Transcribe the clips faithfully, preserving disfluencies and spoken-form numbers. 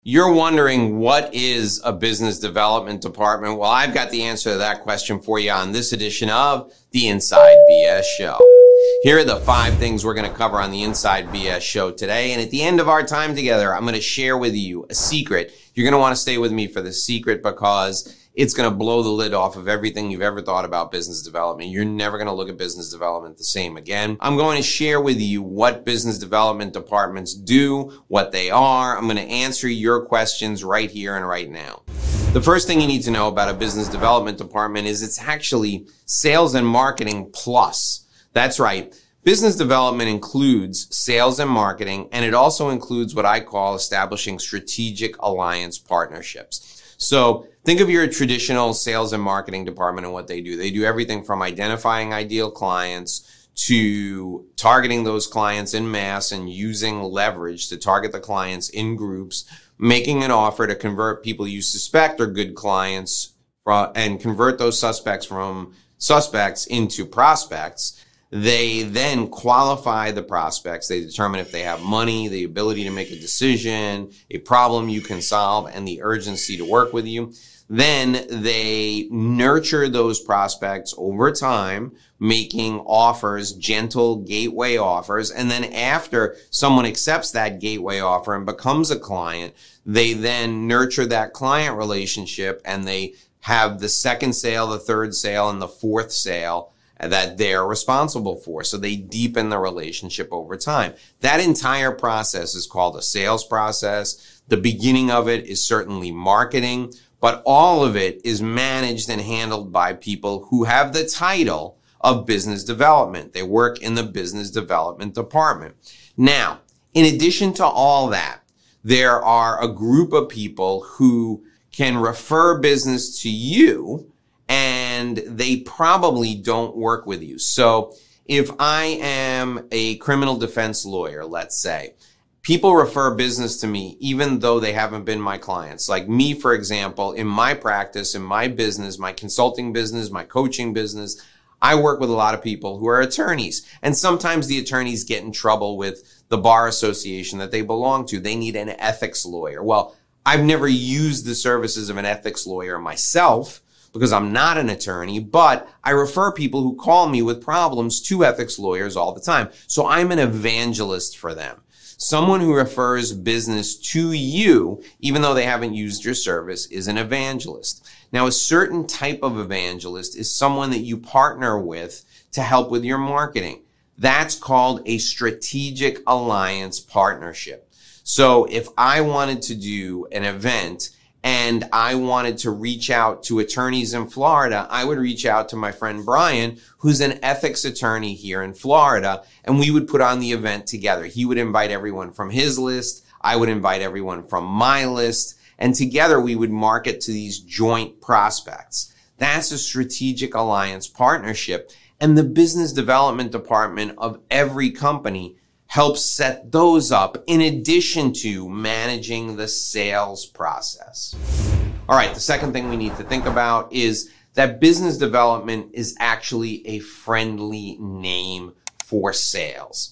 You're wondering, what is a business development department? Well, I've got the answer to that question for you on this edition of the Inside B S Show. Here are the five things we're going to cover on the Inside B S Show today. And at the end of our time together, I'm going to share with you a secret. You're going to want to stay with me for the secret because it's going to blow the lid off of everything you've ever thought about business development. You're never going to look at business development the same again. I'm going to share with you what business development departments do, what they are. I'm going to answer your questions right here and right now. The first thing you need to know about a business development department is it's actually sales and marketing plus. That's right. Business development includes sales and marketing, and it also includes what I call establishing strategic alliance partnerships. So think of your traditional sales and marketing department and what they do. They do everything from identifying ideal clients to targeting those clients in mass and using leverage to target the clients in groups, making an offer to convert people you suspect are good clients and convert those suspects from suspects into prospects. They then qualify the prospects. They determine if they have money, the ability to make a decision, a problem you can solve, and the urgency to work with you. Then they nurture those prospects over time, making offers, gentle gateway offers. And then after someone accepts that gateway offer and becomes a client, they then nurture that client relationship and they have the second sale, the third sale, and the fourth sale that they're responsible for. So they deepen the relationship over time. That entire process is called a sales process. The beginning of it is certainly marketing, but all of it is managed and handled by people who have the title of business development. They work in the business development department. Now, in addition to all that, there are a group of people who can refer business to you, and they probably don't work with you. So if I am a criminal defense lawyer, let's say, people refer business to me even though they haven't been my clients. Like me, for example, in my practice, in my business, my consulting business, my coaching business, I work with a lot of people who are attorneys. And sometimes the attorneys get in trouble with the bar association that they belong to. They need an ethics lawyer. Well, I've never used the services of an ethics lawyer myself, because I'm not an attorney, but I refer people who call me with problems to ethics lawyers all the time. So I'm an evangelist for them. Someone who refers business to you, even though they haven't used your service, is an evangelist. Now, a certain type of evangelist is someone that you partner with to help with your marketing. That's called a strategic alliance partnership. So if I wanted to do an event and I wanted to reach out to attorneys in Florida, I would reach out to my friend Brian, who's an ethics attorney here in Florida, and we would put on the event together. He would invite everyone from his list. I would invite everyone from my list, and together we would market to these joint prospects. That's a strategic alliance partnership, and the business development department of every company helps set those up in addition to managing the sales process. All right, the second thing we need to think about is that business development is actually a friendly name for sales.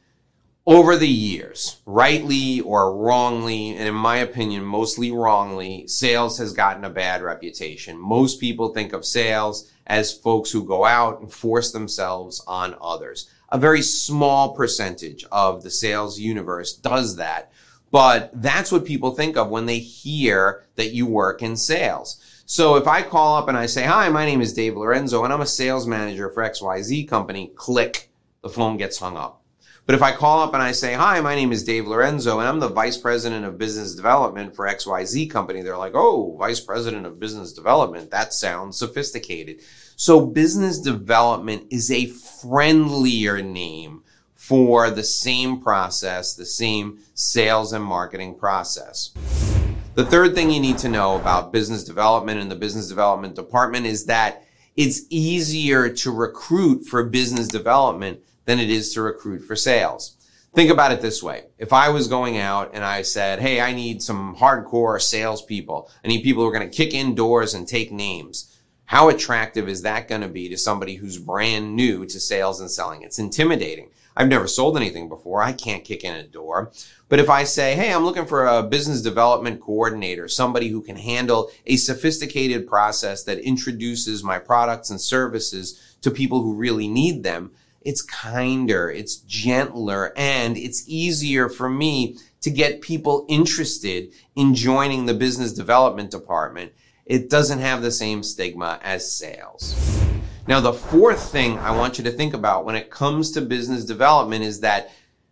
Over the years, rightly or wrongly, and in my opinion, mostly wrongly, sales has gotten a bad reputation. Most people think of sales as folks who go out and force themselves on others. A very small percentage of the sales universe does that, but that's what people think of when they hear that you work in sales. So if I call up and I say, hi, my name is Dave Lorenzo and I'm a sales manager for X Y Z company, click, the phone gets hung up. But if I call up and I say, hi, my name is Dave Lorenzo and I'm the vice president of business development for X Y Z company, they're like, oh, vice president of business development, that sounds sophisticated. So business development is a friendlier name for the same process, the same sales and marketing process. The third thing you need to know about business development and the business development department is that it's easier to recruit for business development than it is to recruit for sales. Think about it this way. If I was going out and I said, hey, I need some hardcore salespeople, I need people who are going to kick in doors and take names, how attractive is that going to be to somebody who's brand new to sales and selling? It's intimidating. I've never sold anything before. I can't kick in a door. But if I say, hey, I'm looking for a business development coordinator, somebody who can handle a sophisticated process that introduces my products and services to people who really need them, it's kinder, it's gentler, and it's easier for me to get people interested in joining the business development department. It doesn't have the same stigma as sales. Now, the fourth thing I want you to think about when it comes to business development is that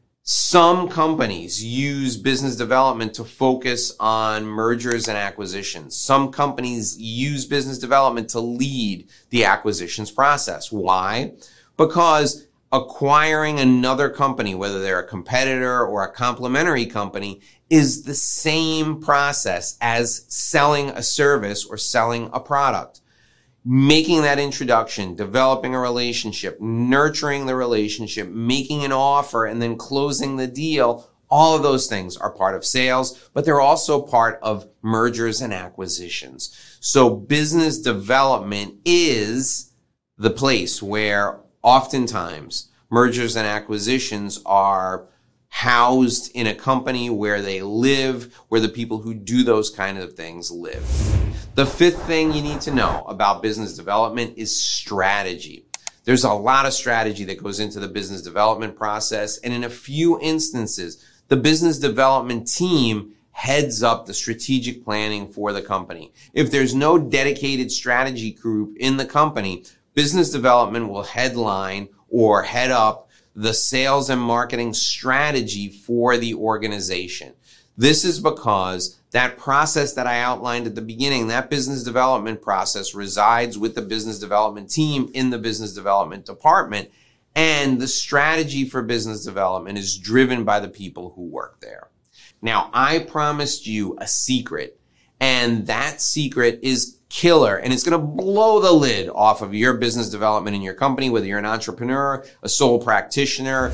some companies use business development to focus on mergers and acquisitions. Some companies use business development to lead the acquisitions process. Why? Because acquiring another company, whether they're a competitor or a complementary company, is the same process as selling a service or selling a product. Making that introduction, developing a relationship, nurturing the relationship, making an offer, and then closing the deal, all of those things are part of sales, but they're also part of mergers and acquisitions. So business development is the place where oftentimes mergers and acquisitions are housed in a company where they live, where the people who do those kind of things live. The fifth thing you need to know about business development is strategy. There's a lot of strategy that goes into the business development process, and in a few instances, the business development team heads up the strategic planning for the company. If there's no dedicated strategy group in the company, business development will headline or head up the sales and marketing strategy for the organization. This is because that process that I outlined at the beginning, that business development process resides with the business development team in the business development department, and the strategy for business development is driven by the people who work there. Now, I promised you a secret, and that secret is killer, and it's going to blow the lid off of your business development in your company, whether you're an entrepreneur, a sole practitioner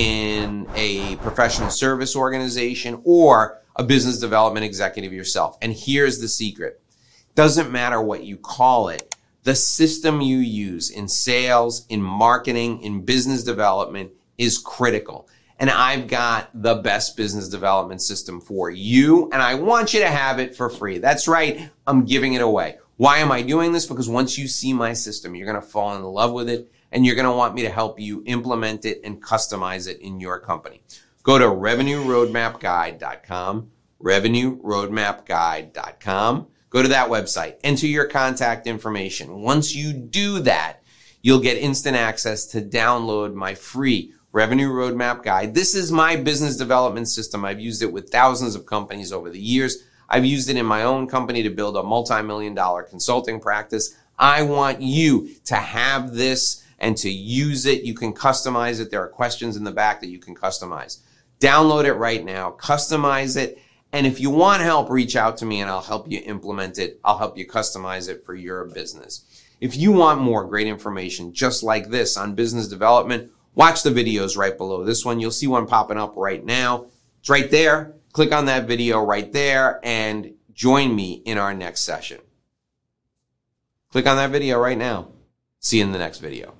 in a professional service organization, or a business development executive yourself. And here's the secret. Doesn't matter what you call it. The system you use in sales, in marketing, in business development is critical. And I've got the best business development system for you, and I want you to have it for free. That's right. I'm giving it away. Why am I doing this? Because once you see my system, you're going to fall in love with it, and you're going to want me to help you implement it and customize it in your company. Go to revenue roadmap guide dot com, revenue roadmap guide dot com. Go to that website, enter your contact information. Once you do that, you'll get instant access to download my free Revenue Roadmap Guide. This is my business development system. I've used it with thousands of companies over the years. I've used it in my own company to build a multi-million dollar consulting practice. I want you to have this and to use it. You can customize it. There are questions in the back that you can customize. Download it right now, customize it. And if you want help, reach out to me and I'll help you implement it. I'll help you customize it for your business. If you want more great information just like this on business development, watch the videos right below this one. You'll see one popping up right now. It's right there. Click on that video right there and join me in our next session. Click on that video right now. See you in the next video.